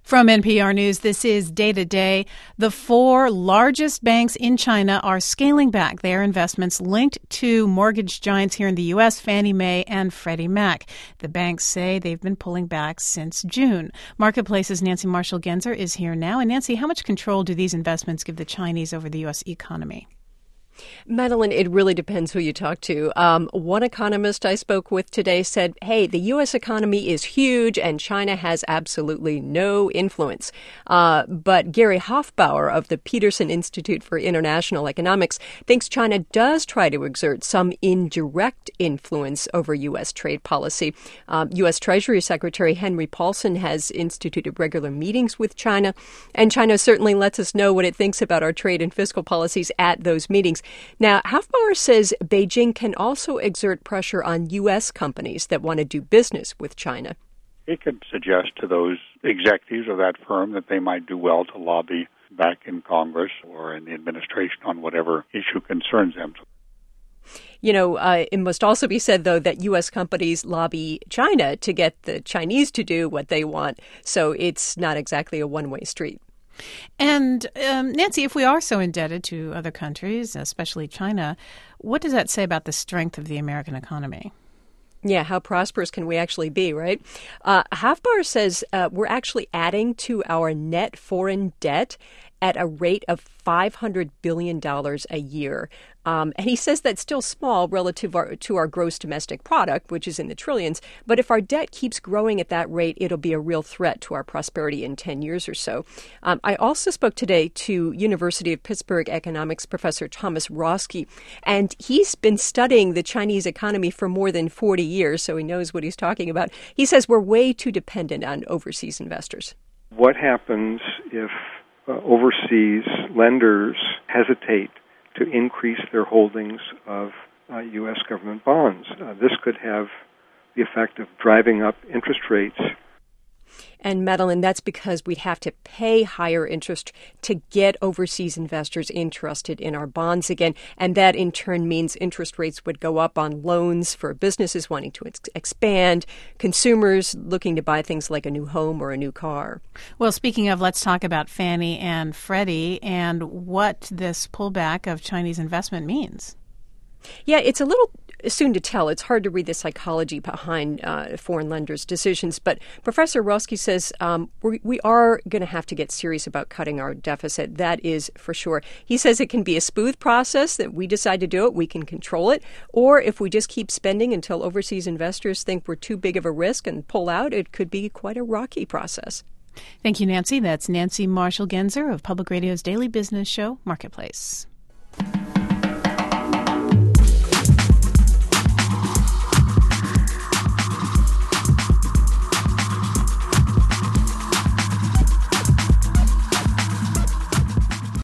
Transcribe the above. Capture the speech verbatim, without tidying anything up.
From N P R News, this is Day to Day. The four largest banks in China are scaling back their investments linked to mortgage giants here in the U S, Fannie Mae and Freddie Mac. The banks say they've been pulling back since June. Marketplace's Nancy Marshall-Genzer is here now. And Nancy, how much control do these investments give the Chinese over the U S economy? Madeline, it really depends who you talk to. Um, one economist I spoke with today said, hey, the U S economy is huge and China has absolutely no influence. Uh, but Gary Hofbauer of the Peterson Institute for International Economics thinks China does try to exert some indirect influence over U S trade policy. Um, U S Treasury Secretary Henry Paulson has instituted regular meetings with China, and China certainly lets us know what it thinks about our trade and fiscal policies at those meetings. Now, Hofbauer says Beijing can also exert pressure on U S companies that want to do business with China. It could suggest to those executives of that firm that they might do well to lobby back in Congress or in the administration on whatever issue concerns them. You know, uh, it must also be said, though, that U S companies lobby China to get the Chinese to do what they want. So it's not exactly a one-way street. And, um, Nancy, if we are so indebted to other countries, especially China, what does that say about the strength of the American economy? Yeah, how prosperous can we actually be, right? Uh, Hofbauer says uh, we're actually adding to our net foreign debt at a rate of five hundred billion dollars a year. Um, and he says that's still small relative our, to our gross domestic product, which is in the trillions. But if our debt keeps growing at that rate, it'll be a real threat to our prosperity in ten years or so. Um, I also spoke today to University of Pittsburgh economics professor Thomas Roski, and he's been studying the Chinese economy for more than forty years, so he knows what he's talking about. He says we're way too dependent on overseas investors. What happens if uh, overseas lenders hesitate to increase their holdings of uh, U S government bonds? Uh, this could have the effect of driving up interest rates. And, Madeline, that's because we'd have to pay higher interest to get overseas investors interested in our bonds again. And that, in turn, means interest rates would go up on loans for businesses wanting to ex- expand, consumers looking to buy things like a new home or a new car. Well, speaking of, let's talk about Fannie and Freddie and what this pullback of Chinese investment means. Yeah, it's a little soon to tell. It's hard to read the psychology behind uh, foreign lenders' decisions. But Professor Roski says um, we, we are going to have to get serious about cutting our deficit. That is for sure. He says it can be a smooth process that we decide to do it. We can control it. Or if we just keep spending until overseas investors think we're too big of a risk and pull out, it could be quite a rocky process. Thank you, Nancy. That's Nancy Marshall-Genzer of Public Radio's daily business show, Marketplace.